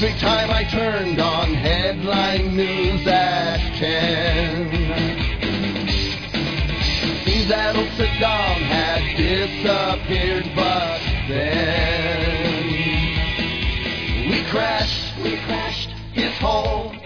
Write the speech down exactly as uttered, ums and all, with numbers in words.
Every time I turned on headline news at ten, seems that old Saddam had disappeared, but then we crashed, we crashed his whole